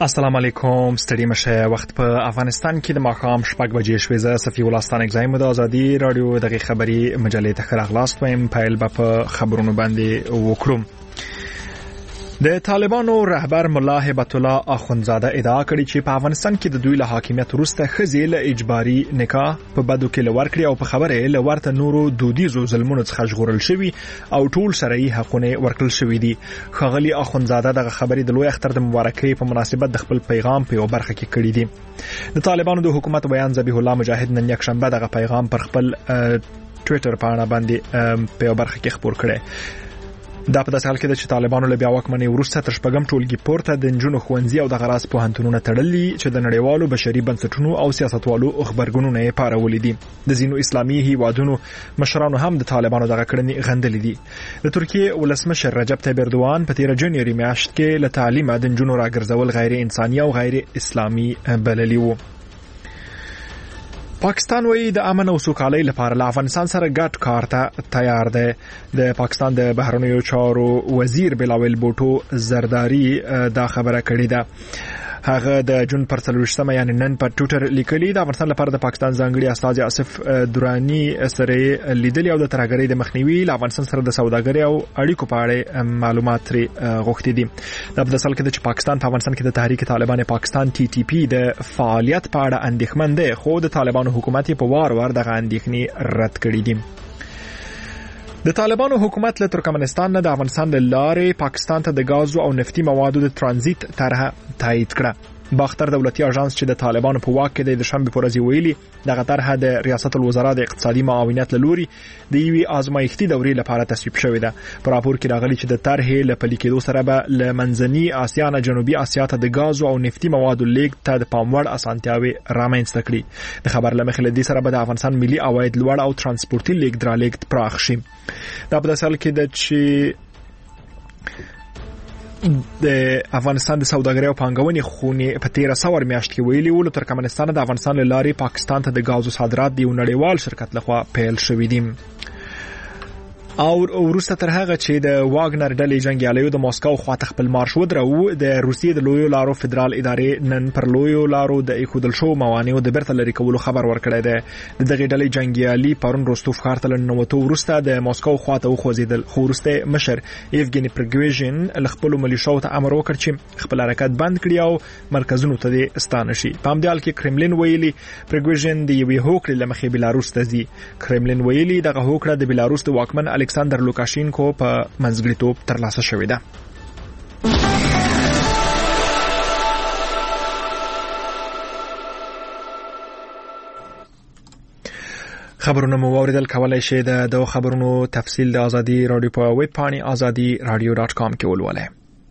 السلام علیکم ستړي مشه وخت په افغانستان کې د ماښام 6 بجې شوې زه صفي الله ستانک زایم د ازادي رادیو دغه خبری مجلې ته خراغلاست وایم پایل په خبرونو باندې وکړم. د طالبانو رهبر ملا هبت الله اخوندزاده ادعا کړې چې په افغانستان کې د دوی له حاکمیت وروسته ښځې له اجباري نکاح په بدو کې لور کړی او په خبره له ورته نورو دودیزو ظلمونو څخه ژغورل شوی او ټول شرعي حقونه ورکړل شوی دي. ښاغلي اخوندزاده دغه خبرې د لوی اختر د مبارکۍ په مناسبت د خپل پیغام په یو برخه کې کړی دي. د طالبانو د حکومت بیان ذبیح الله مجاهد نن یک شنبه دغه پیغام پر خپل ټوئیټر پاڼه باندې په یو برخه کې خپور کړی. دا په داسې حال کې چې طالبانو له بیا واکمنۍ وروسته تر شپږم ټولګي پورته د نجونو ښوونځي او د غراس پوهنتونونو تړلي چې د نړیوالو بشري بنسټونو او سیاستوالو خبرګونونه یې پارولي دي. د ځینو اسلامي هیوادونو مشرانو هم د طالبانو دغه کړنې غندلې دي. د ترکیې ولسمشر رجب طیب اردوان په 13 جنوري میاشت کې له تعلیمه د نجونو راګرځول غیر انساني او غیر اسلامي بللي وو. پاکستان وی د امن او سوکالۍ لپاره له افغانستان سره ګډ کار ته تیار دی. د پاکستان د بهرنیو چارو وزیر بلاول بوټو زرداری دا خبره کړې ده. هغه د جون پر 30 یعنی نن په ټوئیټر لیکلي د افغانستان لپاره د پاکستان ځانګړي استاذ آصف درانی سره لیدلي او د ترهګرۍ د مخنیوي له افغانستان سره د سوداګرۍ او اړیکو په اړه معلومات غوښتي دي. دا په داسې کې چې پاکستان په افغانستان کې د تحریک طالبان پاکستان TTP د فعالیت په اړه اندېښمن دی خو د طالبانو حکومت په وار دغه اندېښنې رد کړې دي. د طالبانو حکومت له ترکمنستان نه د افغانستان له لارې پاکستان ته د غازو او نفتي موادو د ترانزیت طرحه تایید کړه. باختر دولتي اژانس چې د طالبانو په واک کې د شنبه پر ورځ ویلي دغه طرحه د ریاست الوزرا د اقتصادي معاونیت لوري د یوې آزمایښتي دورې لپاره تصویب شوې ده. په راپور کې راغلي چې د طرحې له پلي کېدو سره به له منځني اسیا نه جنوبي اسیا ته د غازو او نفتي موادو لیږد ته د پاموړ اسانتیاوي رامنځته کړي. د خبر له مخې له دې سره به د افغانستان ملي عواید لوړ او ترانسپورتي لیږد رالیږد پراخ شي. دا په داسې حال کې ده چې د افغانستان د سوداګرۍ او پانګونې خونې په 13 میاشت کې ویلي ول ترکمنستان د افغانستان له لارې پاکستان ته د غازو صادرات د یو نړیوال شرکت لخوا پیل شوې دي. او وروسته تر هغه چې د واګنر ډلې جنگیالیو د ماسکو خواته خپل مارش ودرو د روسیې د لویو لارو فدرال ادارې نن پر لویو لارو د ایښودل شو موانعو د بیرته لري کولو خبر ورکړی دی. د دغه ډلې جنگیالي پرون روستوف ښار ته ننوتو وروسته د ماسکو خواته وخوځېدل خو وروسته مشر ایفګینی پریګوژین له خپلو ملیشاو ته امر وکړ چې خپل حرکت بند کړي او مرکزونو ته دې ستانه شي. په همدې حال کې کرملین ویلي پریګوژین د یوې هوکړې له مخې بلاروس ته ځي. کرملین ویلي دغه هوکړه د بلاروس د واکمن الکساندر لوکاشینکو په منځګړیتوب ترلاسه شوې ده. خبرونه مو اوریدل کولای شئ د خبرونو تفصیل د ازادي رادیو په ویب پاڼه azadiradio.com کې ولولئ.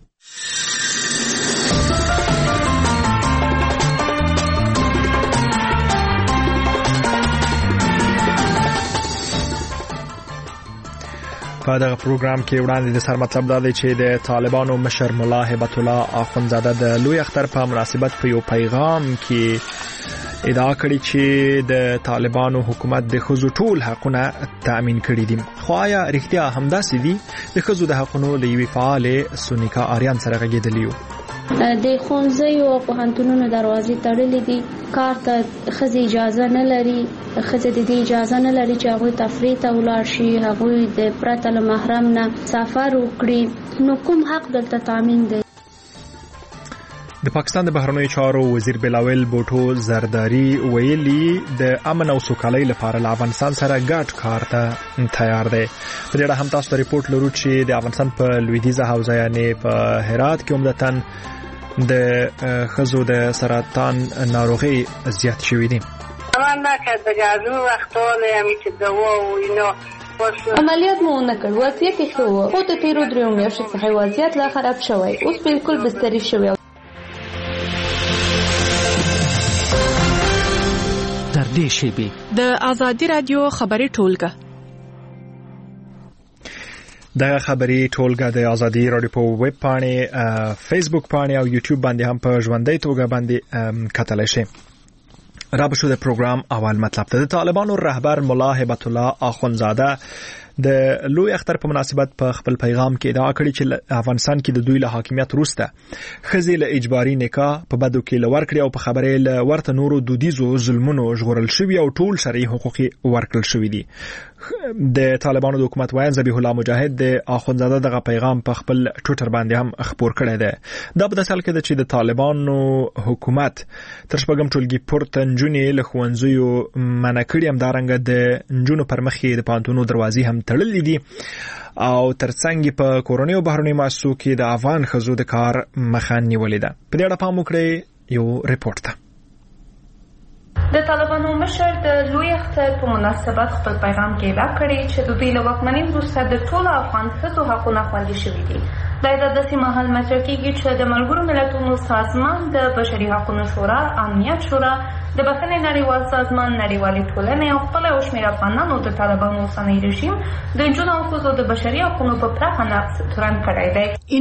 په دغه پروګرام کې وړاندې د سر مطلب دا دی چې د طالبانو مشر ملا هبت الله اخوندزاده د لوی اختر په مناسبت په یو پیغام کې ادعا کړې چې د طالبانو حکومت د ښځو ټول حقونه تأمین کړي دي. خو آیا رښتیا همداسې دي؟ د ښځو د حقونو له یوې فعالې سونیکا آریان سره غږېدلی یو. د ښوونځیو او پوهنتونونو دروازې تړلې دي. کار ته ښځې اجازه نه لري. ښځې د دې اجازه نه لري چې هغوی تفریح ته ولاړ شي، هغوی د پرته له محرم نه سفر وکړي. نو کوم حق دلته تامین دی؟ د پاکستان د بهرنیو چارو وزیر بلاول بوټو زرداری ویلي د امن او سوکالۍ لپاره له افغانستان سره ګډ کار ته تیار دی. په دې اړه هم تاسو ته ریپورت لرو چې د افغانستان په لویدیځه حوزه یعنې په هرات کې عمدتاً د ښځو د سرطان ناروغي زیات شوي دي. عملیات مو نه کړ، وضعیت یې ښه و، خو د تیرو 3 میاشتو څخه وضعیت لا خراب شوی، اوس بالکل بستري شوی. تر دې شیبې د ازادي رادیو خبري ټولګه دغه خبري ټولګه د ازادي رادیو په ویب پاڼه، فیسبوک پاڼه او یوټیوب باندې هم په ژوندۍ توګه باندې کتلی شئ. را به شو د پروګرام اول مطلب ته. د طالبانو رهبر ملا هبت الله اخوندزاده د لوی اختر په مناسبت په خپل پیغام کې ادعا کړې چې افغانستان کې د دوی له حاکمیت وروسته ښځې له اجباري نکاح په بدو کې لور کړی او په خبرې له ورته نورو دودیزو ظلمونو ژغورل شوی او ټول شرعي حقوق ورکړل شوی دي. د طالبانو د حکومت وایي ذبیح الله مجاهد د اخوندزاده دغه پیغام په خپل ټویټر باندې هم خبر کړی دی. دا په داسې حال کې ده چې د طالبانو حکومت تر شپږم ټولګي پورته نجونې له ښوونځیو منع کړي، همدارنګه د نجونو پر مخ یې د پوهنتونونو دروازې هم تړلې دي او ترڅنګ په کورنۍ او بهرنۍ مؤسسو کې د افغان ښځو د کار مخه نیولې ده. په دې اړه پام وکړئ یو ریپورت ته. د طالبانو مشر د لوی اختر په مناسبت خپل پیغام کې اعلان کړی چې د دوی له واکمنۍ وروسته د ټولو افغان ښځو حقونه خوندي شوي دي. دا د داسې مهال مطرح کېږي چې د ملګرو ملتونو سازمان، د بشري حقوقو شورا، امنیت شورا، د بخښنې نړیوال سازمان، نړیوالې ټولنې او خپل او شمېر افغانانو د طالبانو اوسنی رژیم د نجونو او ښځو د بشري حقوقو په پراخه نقض تورن کړی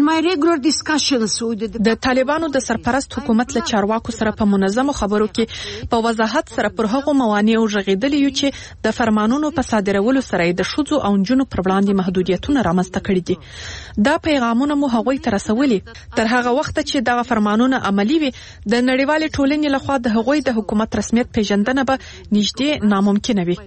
دی. د طالبانو د سرپرست حکومت له چارواکو سره په منظمو خبرو کې په وضاحت سره پر هغو موانعو ژغېدلي یو چې د فرمانونو په صادرولو سره د ښځو او نجونو پر وړاندې محدودیتونه رامنځته کړي دي. دا پیغامونه مو هغوی ته رسولي تر هغه وخت چې دغه فرمانونه عملي وي د نړیوالې ټولنې لخوا د هغوی د حکومت رسمیت پیژندنه به نږدې ناممکنه وي.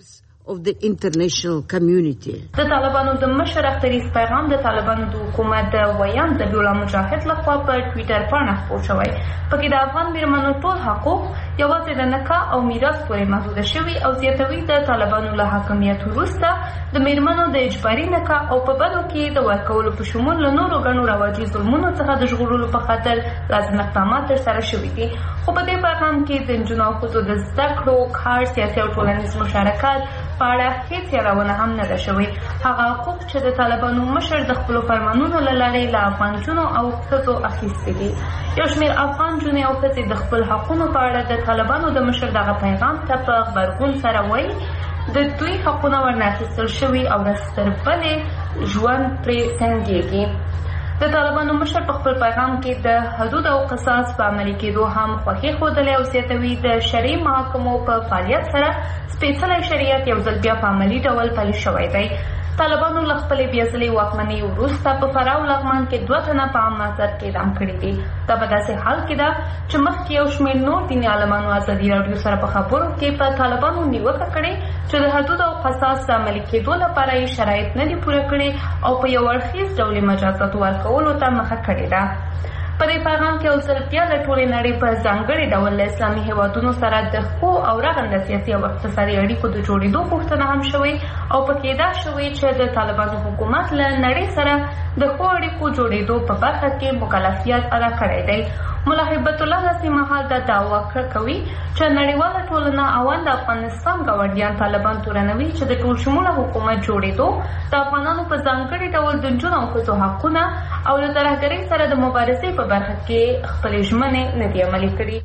د طالبانو د مشر اختریز پیغام د طالبانو د حکومت د ویان ذبیح الله مجاهد لخوا په ټویټر باندې خپور شوی. پکې د افغان میرمنو ټول حقوق یوازې د نکاح او میراث پورې محدود شوي او زیاتوي د طالبانو له حاکمیت وروسته د میرمنو د اجباري نکاح او په بدو کې د ورکولو په شمول له نورو ګڼو رواجي ظلمونو څخه د ژغورلو په خاطر لازم اقدامات ترسره شوي دي. خو په دې پیغام کې د نجونو او ښځو د زده کړو، کار، سیاسي او ټولنیز مشارکت په اړه هیڅ یادونه هم نه ده شوې. هغه حقوق چې د طالبانو مشر د خپلو فرمانونو له لارې له افغان نجونو او ښځو اخیستي دي. یو شمېر افغان نجونې او ښځې د خپل حقونو په اړه د طالبانو د مشر دغه پیغام ته په غبرګون سره وایي د دوی حقونه ورنه اخیستل شوي او ورځ تر بلې ژوند پرې تنګېږي. د طالبانو مشر په خپل پیغام کې د حدود او قصاص په عملي کېدو هم خوښي ښودلې او زیاتوي د شرعي محاکمو په فعالیت سره سپېڅلی شریعت یو ځل بیا په عملي ډول پلی شوی دی. طالبانو له خپلې بېځلې واکمنۍ وروسته په فراه او لغمان کې 2 تنه په عام محضر کې اعدام کړي دي. دا په داسې حال کې ده چې مخکې یو شمېر نور دیني عالمانو ازادي راډیو سره په خبرو کې په طالبانو نیوکه کړې چې د حدود او قصاص د عملي کېدو لپاره یې شرایط نه دي پوره کړي او په یو اړخیز ډول مجازات ورکولو ته مخه کړې ده. په دې پیغام کې یو ځل بیا د ټولې نړۍ په ځانګړي ډول له اسلامي هېوادونو سره د ښو او رغنده سیاسي او اقتصادي اړیکو د جوړېدو غوښتنه هم شوې او پکې دا شوې چې د طالبانو حکومت له نړۍ سره د ښو اړیکو جوړېدو په برخه کې مکلفیت ادا کړی دی. ملا هیبت الله داسې مهال دا دعوه کوي چې نړیواله ټولنه اول د افغانستان ګاونډیان طالبان تورنوي چې د ټول شموله حکومت جوړېدو د افغانانو په ځانګړي ډول د نجونو او ښځو حقونه او له ترهګرۍ سره د مبارزې په برخه کې خپلې ژمنې نه دي عملي کړي.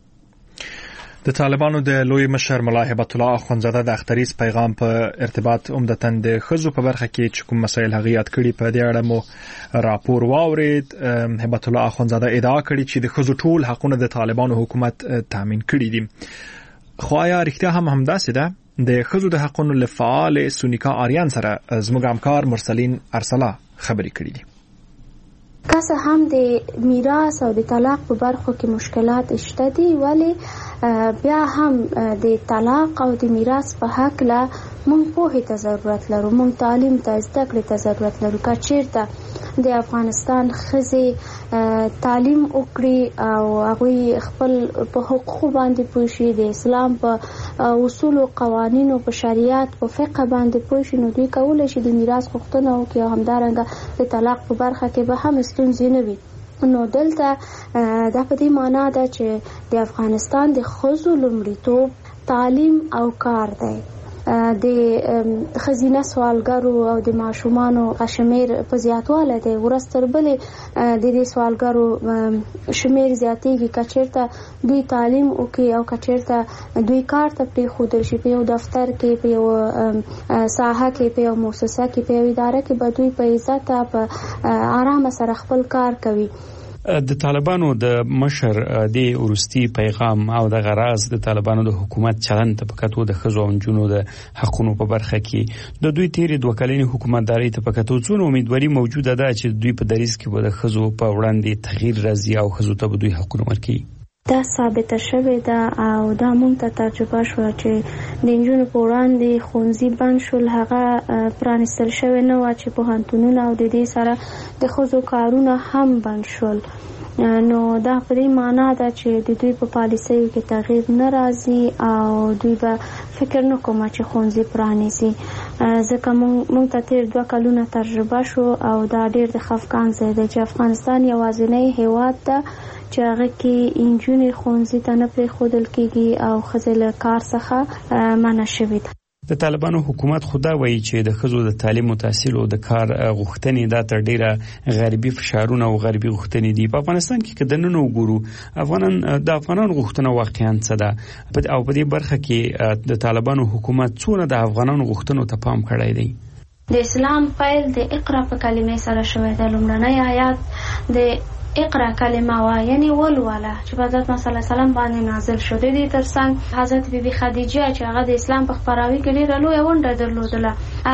د طالبانو د لوی مشر ملا هیبت الله اخوندزاده د اختریز پیغام په ارتباط عمدتاً د ښځو په برخه کې چې کوم مسایل هغه یاد کړي په دې اړه مو راپور واورید. هیبت الله اخوندزاده ادعا کړې چې د ښځو ټول حقونه د طالبانو حکومت تامین کړي دي. خو آیا رښتیا هم همداسې ده؟ د ښځو د حقونو له فعال سونیکا آریان سره زموږ همکار مرسلین ارسلا خبرې کړې دي. که څه هم د میراث او د طلاق په برخو کې مشکلات شته دي، ولی بیا هم د طلاق او د میراث په حق له مونږ پوهې ته ضرورت لرو، مونږ تعلیم ته، زده کړې ته ضرورت لرو. که چیرته د افغانستان ښځې تعلیم وکړي او هغوی خپل په حقوقو باندې پوه شي، د اسلام په اصولو، قوانینو، په شریعت، په فقه باندې پوه شي، نو دوی کولی شي د میراث غوښتنه وکړي او همدارنګه د طلاق په برخه کې به هم ستونزې نه وي. نو دلته دا په دې معنا ده چې د افغانستان د ښځو لومړیتوب تعلیم او کار دی. د ښځینه سوالګرو او د ماشومانو شمیر په زیاتوالی دی. ورځ تر بلې د دې سوالګرو شمیر زیاتېږي. که چېرته دوی تعلیم وکړي او که چېرته دوی کار ته پرېښودل شي په یو دفتر کې، په یو ساحه کې، په یو مؤسسه کې، په یو اداره کې، به دوی په عزت په آرامه سره خپل کار کوي. د طالبانو د مشر د ورستي پیغام او د غراز د طالبانو د حکومت چلند ته پکاتو د خزو او جنونو د حقونو په برخه کې د دوی تیری دوه کلنې حکومتداري ته پکاتو څونه امیدواري موجوده ده چې دوی په دریس کې به د خزو په وړاندې تغییر راځي او خزو ته به دوی حقونه ورکړي. دا ثابته شوې ده او دا مونږ ته تجربه شو چې د نجونو په وړاندې ښوونځي بند شول، هغه پرانیستل شوی نه و چې پوهنتونونه او د دې سره د ښځو کارونه هم بند شول. نو دا په دې معنا ده چې د دوی په پالیسیو کې تغییر نه راځي او دوی به فکر نه کوم چې ښوونځي پرانیزي، ځکه مونږ ته تیر 2 کلونه تجربه شو او دا ډېر د خفګان ځای دی چې افغانستان یوازینی هیواد ده چې هغه کې انجونې ښوونځي ته نه پرېښودل کېږي او ښځې له کار څخه منع شوې ده. د طالبانو حکومت خدا وایي چې د خزو د تعلیم او تحصیل او د کار غوښتنې د تر ډیره غربي فشارونه او غربي غوښتنې دي. په افغانستان کې کدنونو وګورو د افغانانو غوښتنه واقعا څه ده او په دې برخه کې د طالبانو حکومت څونه د افغانانو غوښتنو ته پام کړی دی. د اسلام پیل د اقرا په کلمې سره شوی دی. لومړنی آیات د اقرا کلمه وا یعنی ولوله چې په حضرت محمد صلی الله علیه وسلم باندې نازل شو. د دې ترڅنګ حضرت بیبي خدیجه چې هغه د اسلام په خپراوي کې ډېره لویه ونډه درلودله،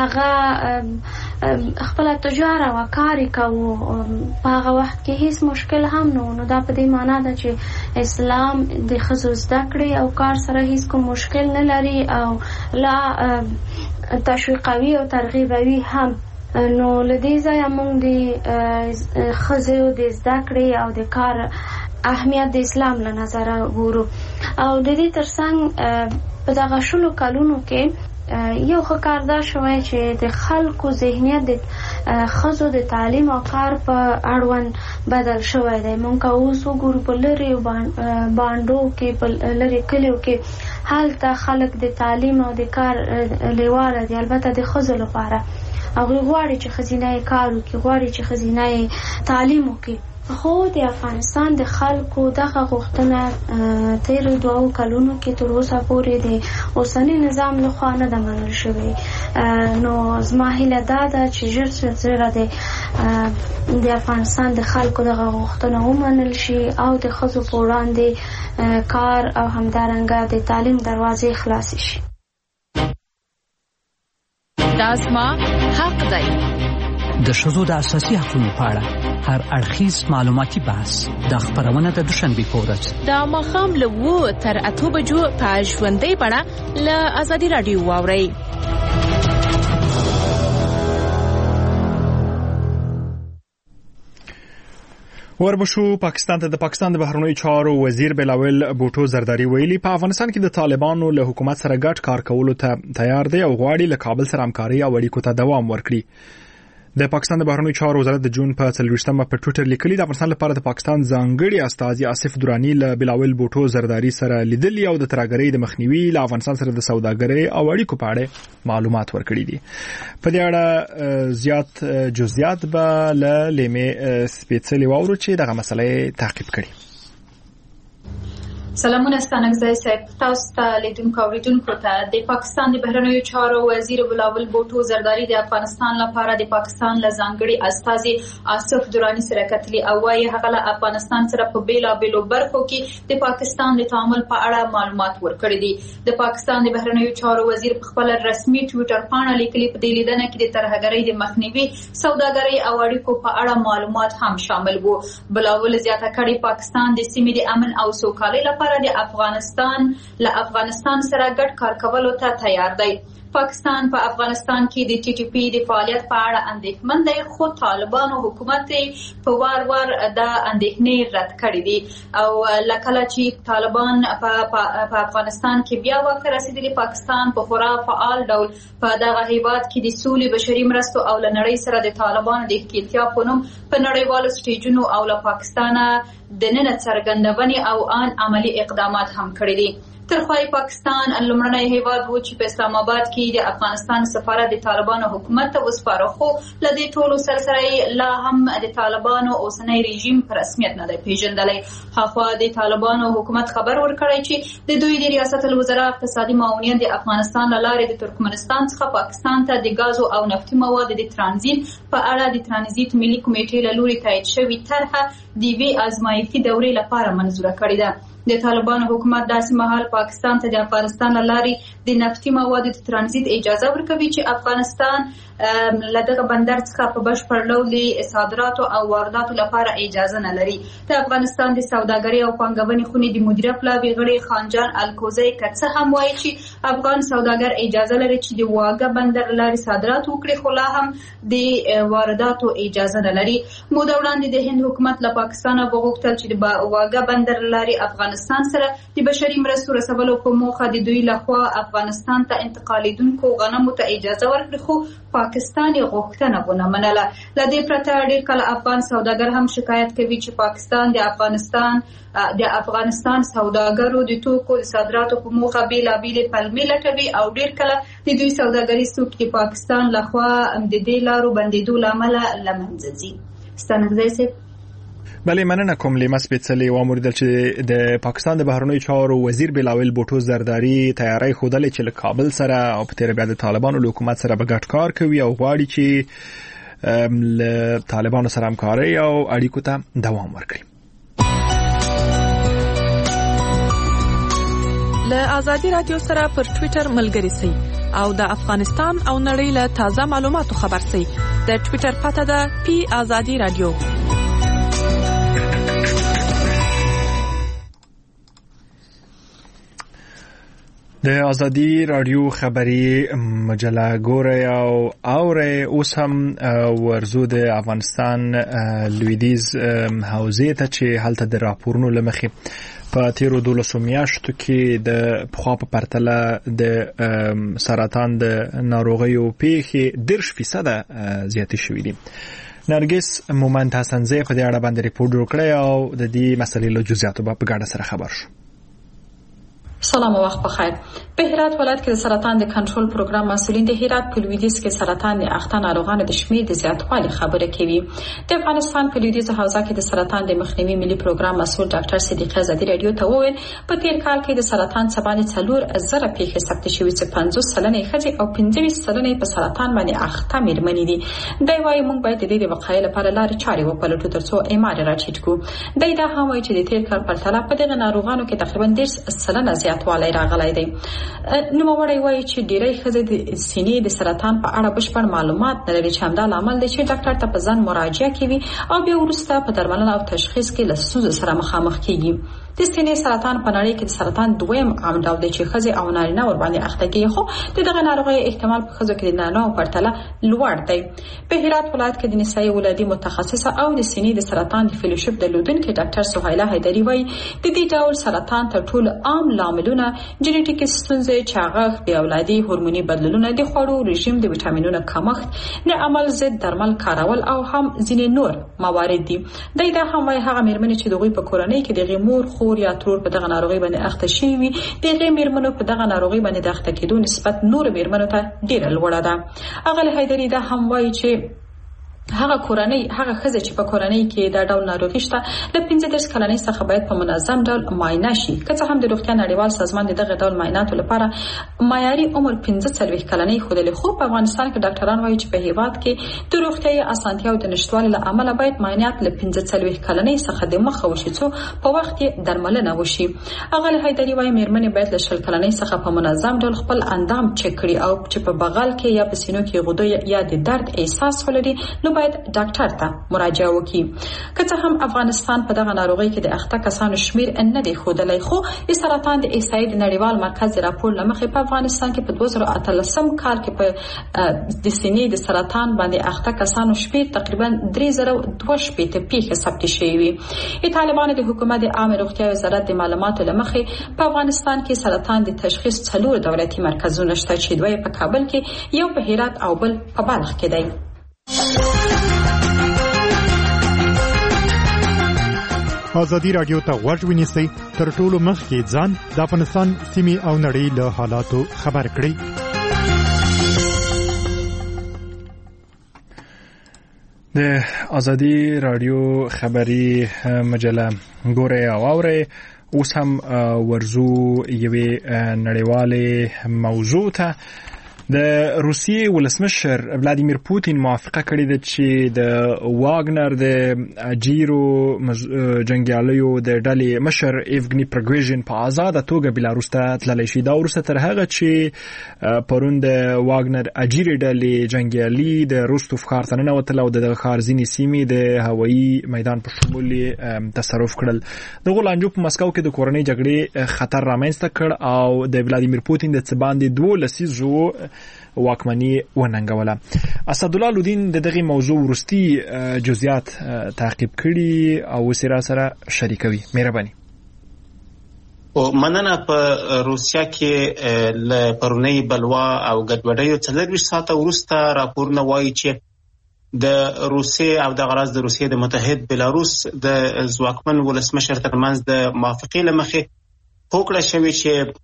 هغه خپل تجاره او کار کوو په هغه وخت کې هیڅ مشکل هم نه. دا په دې معنا ده چې اسلام د ښځو زده کړې او کار سره هیڅ کوم مشکل نه لري او لا تشویقوي او ترغیبوي هم. نو لدې ځای موږ د ښځو د زده کړې او د کار اهمیت د اسلام له نظره ګورو او د دې ترڅنګ په دغه شلو کلونو کې یو ښه کار دا شوی چې د خلکو ذهنیت د ښځو د تعلیم او کار په اړوند بدل شوی دی. موږ اوس وګورو په لرې بانډو کې په لرې کلیو کې هلته خلک د تعلیم او د کار لیواله دي، البته د ښځو لپاره هغوی غواړي چې ښځینه یې کار وکړي، غواړي چې ښځینه یې تعلیم وکړي. خو د افغانستان د خلکو دغه غوښتنه تیرو 2 کلونو کې تر اوسه پورې د اوسني نظام لخوا نه ده منل شوې. نو زما هیله دا ده چې ژر تر ژره د افغانستان د خلکو دغه غوښتنه ومنل شي او د ښځو په وړاندې کار او همدارنګه د تعلیم دروازې خلاصې شي. دا زما حق دی. د ښځو د اساسي حقوقو په اړه هر اړخیز معلوماتي بحث د خبرونه د دوشنبه په ورځ د ماښام له 2 تر 8 بجو په ژوندۍ بڼه له ازادي رادیو واورئ. وربشو پاکستان ته د پاکستان د بهرنیو چارو وزیر بلاول بوټو زرداری ویلي په افغانستان کې د طالبانو له حکومت سره ګډ کار کولو ته تیار دی او غواړي له کابل سره همکاري او اړیکو ته دوام ورکړي. د پاکستان د بهرنیو چارو وزارت د جون په 24مه په ټوئیټر لیکلي د افغانستان لپاره د پاکستان ځانګړي استازي آصف درانی له بلاول بوټو زرداری سره لیدلي او د ترهګرۍ د مخنیوي له افغانستان سره د سوداګرۍ او اړیکو په اړه معلومات ورکړي دي. په دې اړه زیات جزئیات به له لیمې سپیڅلي واورو چې دغه مسله تعقیب کړي. سلامونه ستانګزای صاحب، تاسو ته لیدونکو اوریدونکو ته د پاکستان د بهرنیو چارو وزیر بلاول بوټو زرداری د افغانستان لپاره د پاکستان له ځانګړي استازي آصف درانی سره کتلي او وايي هغه له افغانستان سره په بیلابیلو برخو کې د پاکستان د تعامل په اړه معلومات ورکړي دي. د پاکستان د بهرنیو چارو وزیر په خپل رسمي ټوئیټر باندې لیکلي په دې لیدنه کې د ترهګرۍ د مخنیوي، سوداګرۍ او اړیکو په اړه معلومات هم شامل وو. بلاول زیاته کړي پاکستان د سیمې د امن او سوکالۍ لپاره د افغانستان سره ګډ کار کولو ته تیار دی. پاکستان په افغانستان کې د ټي ټي پی د فعالیت په اړه اندېښمن دی، خو طالبانو حکومت په وار د اندېښنې رد کړې دي او لکه چې طالبان په افغانستان کې بیا واک ته رسیدلي، پاکستان په خورا فعال ډول په دغه هیواد کې د سولې، بشري مرستو او لنړۍ سره د طالبانو د ښکېلتیا په نوم په نړیوالو سټیجونو او له پاکستانه د نن څرګندونې او عملی اقدامات هم کړې دي. تر خوا پاکستان لومړنی هیواد و چې په اسلام آباد کې د افغانستان سفارت د طالبانو حکومت ته وسپاره، خو له دې ټولو سره لا هم د طالبانو اوسنی رژیم په رسمیت نه دی پیژندلی. هاخوا د طالبانو حکومت خبر ورکړی چې د دوی د ریاست الوزرا اقتصادي معاونیت د افغانستان له لارې د ترکمنستان څخه پاکستان ته د غازو او نفتي موادو د ترانزیت په اړه د ترانزیت ملي کمیټې له لوري تایید شوې طرحه د یوې ازمایښتي دورې لپاره منظوره کړې ده. د طالبانو حکومت داسې مهال پاکستان ته د افغانستان له لارې د نفتي موادو د ترانزیت اجازه ورکوي چې افغانستان له دغه بندر څخه په بشپړ ډول د صادراتو او وارداتو لپاره اجازه نه لري. د افغانستان د سوداګرۍ او پانګونې خونې د مدیره پلاوي غړي خانجان الکوزی که څه هم وایي چې افغان سوداګر اجازه لري چې د واګه بندر لارې صادرات وکړي، خو لا هم د وارداتو اجازه نه لري. موده وړاندې د هند حکومت له پاکستان وغوښتل چې د واګه بندر لارې افغانستان سره د بشري مرستو رسولو په موخه د دوی لخوا افغانستان ته انتقالیدونکو غنمو ته اجازه ورکړي، خو پاکستان یې غوښتنه ونه منله. له دې پرته ډېر کله افغان سوداګر هم شکایت کوي چې پاکستان د افغانستان سوداګرو د توکو د صادراتو په موخه بیلابیلې پلمې لټوي او ډېر کله د دوی سوداګریز توکي د پاکستان لخوا د دې لارو بندېدو له امله له منځه ځي. ستانکزی صاحب. بله، مننه کوم. لیمه سپیڅلې واوریدل چې د پاکستان د بهرنیو چارو وزیر بلاول بوټو زرداری تیاری ښودلې چې له کابل سره او په تیر بیا د طالبانو له حکومت سره به ګډ کار کوي او غواړي چې له طالبانو سره همکاري او اړیکو ته دوام ورکړي. له آزادي رادیو سره پر ټوئیټر ملګری سئ او د افغانستان او نړۍ له تازه معلوماتو خبر سئ. د ټوئیټر پته ده پی آزادي رادیو. د آزادی رادیو خبری مجله ګوري او اوره اوس هم ورزو د افغانستان لویدیز حوزې ته چې هلته د راپورونو لمخې په تیرو 12 میاشتو کې د پخوا په پرتله د سرطان د ناروغیو پیښې 10% زیاتې شوې دي. نرګس مومند حسنزی په دې اړه باندې ریپورت وکړی او د دې مسلې له جزئیاتو په ګډه سره خبر شو. سلام او وخت بخیر. په هرات ولایت کې د سرطان د کنټرول پروګرام مسؤلین د هرات په لویدیځ کې سرطان د اخته ناروغانو د شمیر د زیاتوالي خبره کوي. د افغانستان په لویدیځ حوزه کې د سرطان د مخنیوي ملي پروګرام مسؤل ډاکټر صدیق آزادي رادیو ته وویل په تیر کال کې د سرطان څخه 4,000 پیښې ثبت شوې چې 50 سلنه ښځې او 25 سلنه په سرطان باندې اخته مېرمنې دي. دا وايي موږ باید د دې وقایع لپاره لارې چارې وپلټو ترڅو ایمار راټیټ کړو. دا هم وايي چې د تیر کال په پرتله په دغه ناروغانو کې تقریبا 10 سلنه زیاتوالی راغلی دی. نوموړی وايي چې ډېری ښځې د سینې د سرطان په اړه بشپړ معلومات نه لري چې همدا لامل دی چې ډاکټر ته په ځان مراجعه کوي او بیا وروسته په درملنه او تشخیص کې له ستونزو سره مخامخ کیږي. د سینې سرطان په نړۍ کې د سرطان دویم عام ډول دی چې ښځې او نارینه ور باندې اخته کیږي، خو دغه ناروغي احتمال په ښځو کې د نارینه‌و پرتله لوړ دی. په هرات ولایت کې د نسایي ولادي متخصصه او د سینې د سرطان د فیلوشپ درلودونکې ډاکټر سهیله حیدري وايي د دې ډول سرطان تر ټولو عام لاملونه جنیټیکي ستونزې، چاغښت، د اولادي هورموني بدلونونه، د خوړو رژیم، د ویټامینونو کمښت، د عمل ضد درمل کارول او هم ځینې نور موارد دي. دا هم وايي هغه مېرمنې چې دغوی په کورنۍ کې د غمور خور یا ترور په دغه ناروغي باندې اخته شي وي، دغه مېرمنو په دغه ناروغي باندې د اخته کېدو نسبت نور مېرمنو ته ډیره لوړه ده. اغل حیدري دا هم وايي چې هغه ښځې چې په کورنۍ کې دا ډول ناروغي شته له 15 کلنۍ څخه باید په منظم ډول معاینه شي. که څه هم د روغتیا نړیوال سازمان دغه ډول معایناتو لپاره معیاري عمر 45 کلنۍ ښودلې، خو په افغانستان کې ډاکټران وايي چې په هیواد کې د روغتیايي اسانتیاو د نشټوالي له امله باید معاینات له 45 کلنۍ څخه د مخه وشي څو په وخت کې درملنه وشي. اغل حیدري وايي مېرمنې باید له 20 کلنۍ څخه په منظم ډول خپل اندام چک کړي او چې په بغل کې یا په سینو کې غدو یا د درد احساس ولري نو باید ډاکټر ته مراجعه وکړي. که څه هم افغانستان په دغه ناروغي کې د اخته کسانو شمیر نه دی ښودلی، خو د سرطان د احصایې د نړیوال مرکز د راپور له مخې په افغانستان کې په 2018 کال کې په د سینې د سرطان باندې اخته کسانو شمیر تقریبا 3,200 پیښې ثبت شوې وي. طالبانو د حکومت د عامه روغتیا وزارت د معلوماتو له مخې په افغانستان کې سرطان د تشخیص 4 دولتي مرکزونه شته چې دوی په کابل کې، یو په هرات او بل په بلخ کې دی. ازادي رادیو ته غوږ ونیسئ، تر ټولو مخکې ځان د افغانستان سیمې او نړۍ له حالاتو خبر کړئ. د ازادي رادیو خبری مجله ګورئ او اورئ. اوس هم ورزو یوې نړیوالې موضوع ته. د روسیې ولسمشر ولادیمیر پوتین موافقه کړې ده چې د واګنر د اجیرو جنگیالیو د ډلې مشر ایفګنی پرګوژن په آزاده توګه بلاروس ته تللی شي. دا وروسته تر هغه چې پرون د واګنر اجیرې ډلې جنگیالي د روستوف ښار ته ننوتل او د ښار ځینې سیمې د هوایي میدان په شمول تصرف کړل. دغه لانجو په مسکو کې د کورنۍ جګړې خطر رامنځته کړ او د ولادیمیر پوتین د څه باندې 2 لسیزو واکمني وننګوله. اسدالله لودین د دغه موضوع ورستي جزئیات تعقیب کړي او سره سره شریکوي. مهرباني. او مننه. په روسیا کې ل پرونی بلوا او ګډوډۍ 24 ساعته وروسته راپورونه وایي چې د روسیې او د غرض د روسیې د متحد بلاروس د ځواکمن ولسمشر ترمنځ د موافقې لمخې هوکړه شوې چې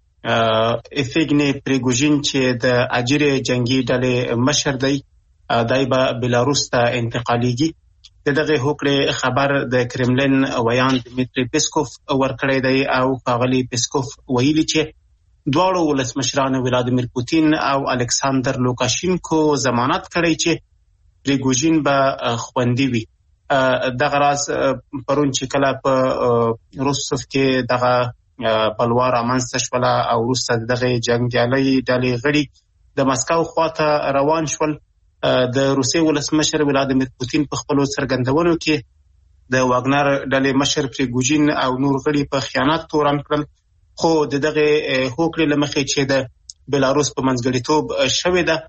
ایفګنی پریګوژین چې د اجیرې جنگي ډلې مشر دی دای به بلاروس ته انتقالیږي. دغه هوکړې خبر د کرملین ویان دمیتری پیسکوف ورکړی دی او ښاغلی پیسکوف ویلي چې دواړو ولسمشرانو ولادیمیر پوتین او الکساندر لوکاشینکو ضمانت کړی چې پریګوژین به خوندي وي. دغه راز پرون چې کله په روسوف کې دغه بلوا رامنځته شوله او وروسته دغه جنګیالي ډلې غړي د مسکو خواته روان شول، د روسیې ولسمشر ولادیمیر پوتین په خپلو څرګندونو کې د واګنر ډلې مشر پریګوژین او نور غړي په خیانت تورن کړل. خو دغه هوکړې لمخې چې د بلاروس په منځګړیتوب شوې ده،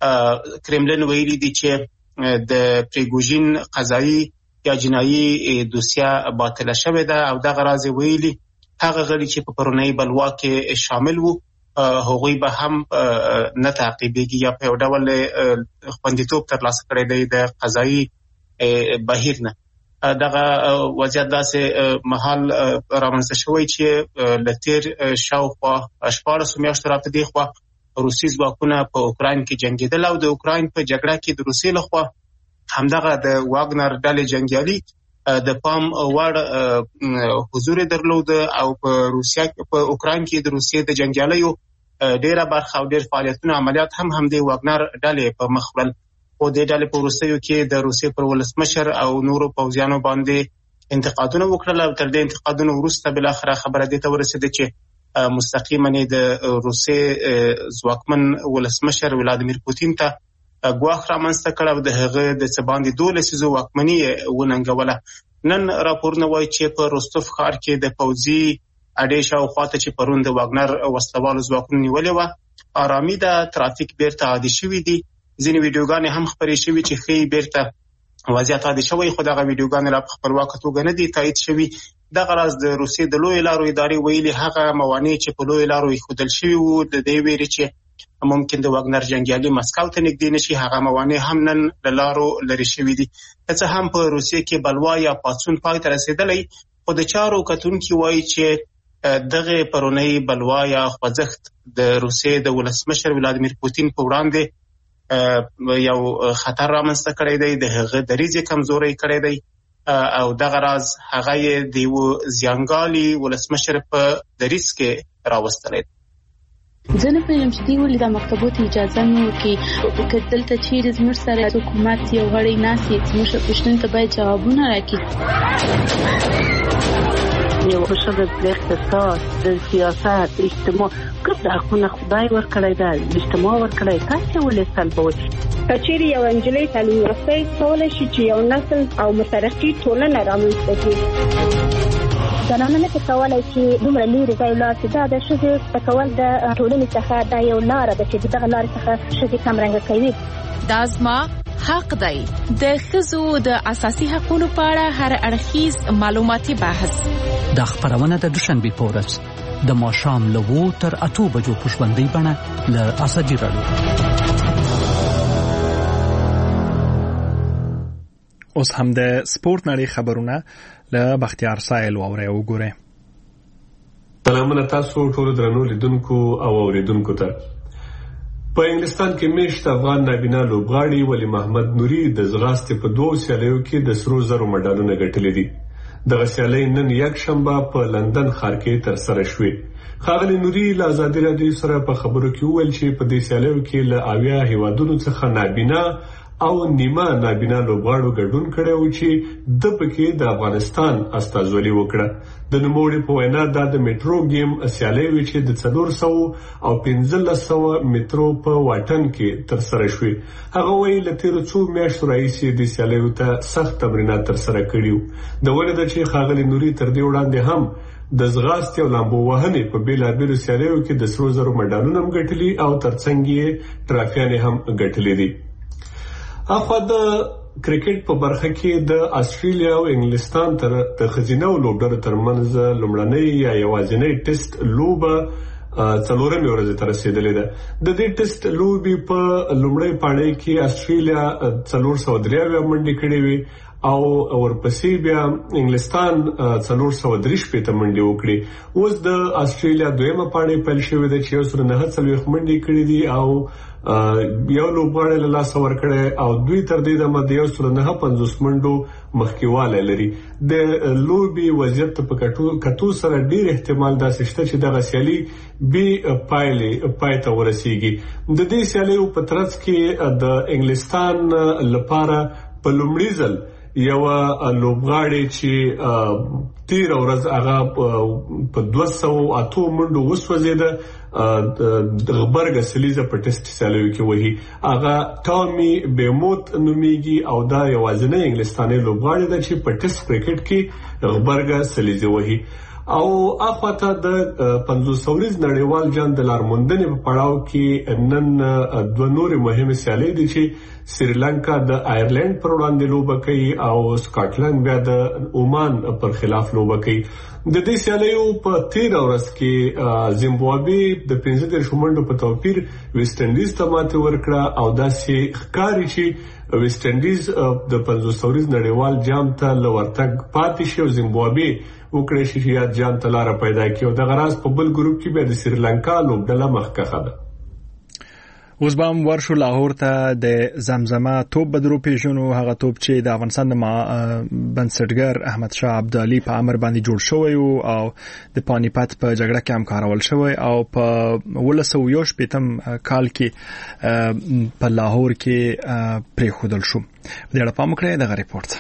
کرملین ویلي دی چې د پریګوژین قضایي یا جنایي دوسیه باطله شوې ده او دغه راز ویلي هغه غړي چې په پرونی بلوا کې شامل وو هغوی به هم نه تعقیبېږي یا په یو ډول خوندیتوب ترلاسه کړی دی د قضایي بهیر نه. دغه وضعیت داسې مهال رامنځته شوی چې له تیر شاوخوا 14 میاشتو راته دېخوا روسي ځواکونه په اوکراین کې جنګېدل او د اوکراین په جګړه کې د روسیې لخوا همدغه د واګنر ډلې جنګیالي د پام وړ حضور درلود او په روسیا په اوکراین کې د روسیې د جنګیالیو ډیره برخه او ډیر فعالیتونه عملیات همدې واګنر ډلې په مخ وړل. او د ډلې په وروستیو کې د روسیې پر ولسمشر او نورو پوځیانو باندې انتقادونه وکړل او تر دې انتقادونو وروسته بل اخر خبره دې ته ورسېده چې مستقیما د روسیې ځواکمن ولسمشر ولادیمیر پوتین ته ګواښ رامنځته کړ او د هغه د څه باندې 2 لسیزو واکمني وننګوله. نن راپورونه وایي چې په روستوف ښار کې د پوځي اډې شاوخواته چې پرون د واګنر وسلوالو ځواکونو نیولې وه آرامي ده، ترافیک بیرته عادي شوي دي. ځینې ویډیوګانې هم خپرې شوي چې ښیي بیرته وضعیت عادي شوی، خو دغه ویډیوګانې لا په خپلواکه توګه نه دي تایید شوي. دغه راز د روسیې د لویو لارو ادارې ویلي هغه موانع چې په لویو لارو ایښودل شوي وو د دې ویرې چې ممکن د واګنر جنګیالي مسکو ته نږدې نشي، هغه موانع هم نن له لارو لرې شوي دي. څه هم په روسیې کې بلوا یا پاڅون پای ته رسېدلی، خو د چارو کتونکي وایي چې دغه پرونی بلوا یا خوځښت د روسیې د ولسمشر ولادیمیر پوتین په وړاندې یو خطر رامنځته کړی دی، د هغه دریځ کمزوری کړی دی او دغه راز هغه د یو زیانګالي ولسمشر په دریځ کې راوستلی دی. زه نه پوهیږم چې دوی ولې د مکتبو ته اجازه نه ورکوي. که دلته چیرې زموږ سره حکومت یو غړی ناست وي، زموږ پوښتنو ته باید جوابونه راکړي. یو ښځه د اقتصاد، د سیاست، اجتماع ګډ حقونه خدای ورکړی دی، اجتماع ورکړی، تاسې ولې سلبوئ؟ که چیرې یو نجلۍ تعلیم یافته کولی شي چې یو نسل او مترقي ټولنه رامنځته کړي. زنانه نه کولی چې دومره لرې ځای ولاړ شي. دا د ښځې کول د ټولنې څخه دا یو لاره ده چې دغه لارې څخه ښځې کمرنګه کوي. دا زما حق دی. د ښځو د اساسي حقوقو په اړه هر اړخیز معلوماتي بحث. دا خبرونه د دوشنبه په ورځ د ماښام له 2 تر 8 بجو په ژوندۍ بڼه له ازادي رادیو. اوس هم د سپورت نړۍ خبرونه له بختیار سایل واوري وګورئ. سلامونه تاسو ټول درنو لیدونکو او اوریدونکو ته. په انګلستان کې میشت افغان نابینا لوبغاړي ولی محمد نوري د ځغاستې په 2 سیالیو کې د سرو زرو مډالونه ګټلي دي. دغه سیالۍ نن یکشنبه په لندن ښار کې ترسره شوې. ښاغلي نوري له ازادي راډیو سره په خبرو کې وویل چې په دې سیالیو کې له 80 هیوادونو څخه نابینا او نیمه نابینا لوبغاړو ګډون کړی و چې د پکې د افغانستان استازولي وکړه. د نوموړي په وینا دا د میټرو گیم سیالۍ وي چې د 400 او 1500 میټرو په واټن کې ترسره شوې. هغه وایي له تیرو څو میاشتو راهیسې د سیالیو ته سخت تمرینات ترسره کړي وو. د ولې ده چې ښاغلي نوري تر دې وړاندې هم د ځغاستې او لامبو وهنې په بیلابیلو سیالیو کې د سرو زرو مډالونه هم ګټلي او ترڅنګ یې ټرافیانې هم ګټلې دي. اخوا د کرکټ په برخه کې د استرالیا او انګلستان تر د خزینه او لوبډر ترمنځ لومړنۍ یا یوازینۍ ټیسټ لوبه څلورمې ورځې ته رسیدلې ده. د دې ټیسټ لوبې په لومړۍ پاړۍ کې استرالیا 403 منډې کړې وي او ورپسې بیا انګلستان 433 منډې وکړي. اوس د استرالیا دویمه پاړۍ پیل شوې ده چې 149 منډې کړې دي او یو لوبغاړی له لاسه ورکړی او دوی تر دې دمه د 150 منډو مخکېوالی لري. د لوبې وضعیت په کتو سره ډیر احتمال داسې شته چې دغه سیالي بې پایلې پای ته ورسیږي. د دې سیالیو په ترڅ کې د انګلستان لپاره په لومړي ځل یو لوبغاړی چې تیر ورځ هغه په 208 منډو وسوځیده د غبرګ سلیزه په ټیسټ سیالیو کې وهي. هغه ټامي بیموت نومیږي او دا یوازینی انګلستاني لوبغاړی دی چې په ټیسټ کرکټ کې غبرګ سلیزه وهي. او اخواته د 500 نړیوال جام د لارموندنې په پړاو کې نن دوه نور مهمه سیالۍ دي چې سریلانکا د آیرلند پر وړاندې لوبه کوي او سکاټلند بیا د عمان پر خلاف لوبه کوي. د دې سیالیو په 13 ورځ کې زیمبابوې د 15 منډو په توپیر ویسټ انډیز ته ماتې ورکړه او داسې ښکاري چې ویسټ انډیز د 500 نړیوال جام ته لورتګ پاتې شي او زیمبابوې وکړي چې یا جام ته لار پیدا کړي او د غراس په بل ګروپ کې به د سریلانکا لوبډله مخکښه ده. اوس به هم ورشو لاهور ته د زمزمه توپ بدرو پیژنو. هغه توپ چې د افغانستان د بنسټګر احمد شاه ابدالي په امر باندې جوړ شوی او د پانیپت په جګړه کې هم کارول شوی او په 1918 کال کې په لاهور کې پریښودل شو. د اړه پام وکړئ دغه ریپورت.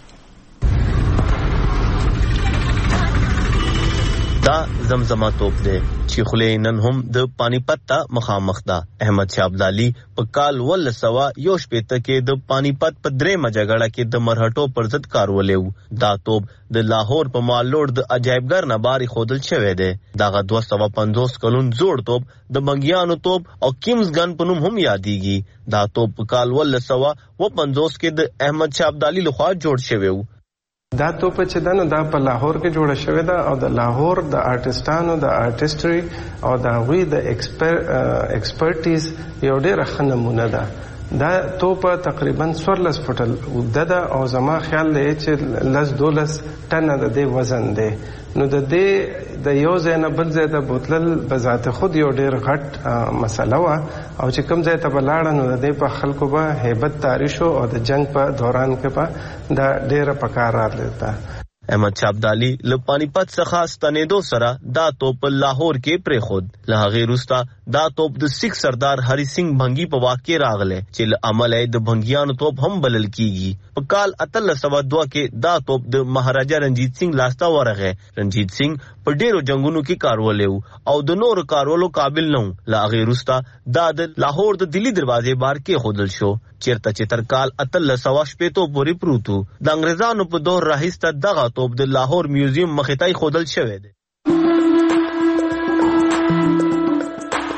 دا زمزمه توپ دی چې خلې نن هم د پانیپت ته مخامخ ده. احمد شاه ابدالي په کال 1918 کې د پانیپت په درېمه جګړه کې د مرهټو پر ضد کارولې و. دا توپ د لاهور په مالوړ د عجایبګر نه باري خودل شوی دی. دغه 250 کلون زوړ توپ د بنګیانو توپ او کیمز ګن په نوم هم یادېږي. دا توپ په کال 1950 کې د احمد شاه ابدالي لخوا جوړ شوی و. دا توپ چې دنه دا په لاهور کې جوړه شوې ده او د لاهور د آرټستانو د آرټستري او د غوي د ایکسپرټیز یو ډېر ښه نمونه ده. دا توپ تقریبا 14 فټه ده او زما خیال دی چې 10-12 ټنه د دې وزن دی. نو د دې د یو ځای نه بل ځای ته بوتلل په ذات خود یو ډېر غټ مسله وه او چې کوم ځای ته به لاړه نو د دې په خلکو به هیبت طاری شو او د جنگ په دوران کې به دا ډېره په کار راتلله. احمد شاه ابدالي له پانیپت څخه ستنېدو سره دا توپ لاهور کې پرېښود. له هغې وروسته دا توپ د سیک سردار هری سنگ بھنگي په واک کې راغلی چې له امله د بھنگیانو توپ هم بلل کیږي. په کال 1802 کې دا توپ د مهاراجا رنجیت سنگ لاسته ورغی. رنجیت سنگ په ډیرو جنگونو کې کارولی او د نورو کارولو قابل نه و. له هغې وروسته دا د لاهور د دلی دروازې بار کې ښودل شو چیرته چې تر کال 1860 پورې پروت و. د انګریزانو په دور راهیسته دغه توپ د لاهور میوزیم مخې ته ښودل شوی دی.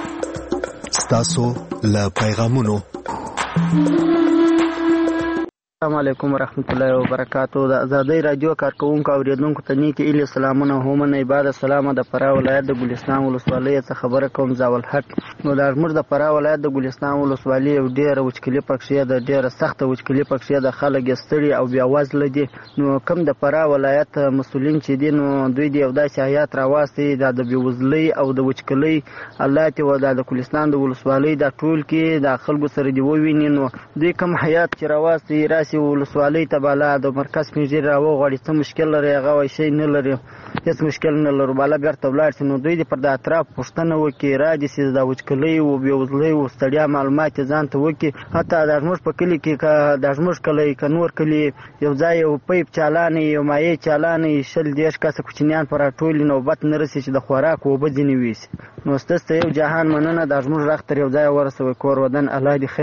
ستاسو له پیغامونو السلام علیکم ورحمت الله وبرکاتو. د ازادۍ رادیو کارکونکو اوریدونکو ته نیکی ایله سلامونه هم نه عبادت سلام د فراه ولایت د ګلستان ولسوالۍ څخه خبره کوم زاول حق. نو د زموږ د فراه ولایت د ګلستان ولسوالۍ یو ډیره وچکلي پکښې د ډیره سخته وچکلي پکښې د خلک ستړي او بیا وزله دي. نو کوم د فراه ولایت مسولین چې دي نو دوی د یو داسې حیات راوستي د بېوزلۍ او د وچکلۍ الله ته و د ګلستان د ولسوالۍ د ټول کې د خلکو سره دی وویني. نو دوی کوم حیات چې راوستي راسي ولسوالۍ ته بالا د مرکز پنځیر راوغواړي څه مشکل لري هغه وایي شی نه لري هېڅ مشکل نه لرو بالا بیرته ولاړ شي. نو دوی دې پر د اطراف پوښتنه وکړي را دي چې د وچکلۍ و بېوزلۍ و ستړیا معلومات یې ځان ته وکړي. حتی د زموږ په کلي کې که د زموږ کلی که نور کلي یو ځای یو پیپ چالانې یو مایع چالانې 20-30 کسه کوچنیان په راټولي نوبت نه رسي چې د خوراک اوبه ځینې ویسي. نو ستاسو ته یو جهان مننه د زموږ غږ تر یو ځایه ورسوئ. کور ودان الله دې خیر.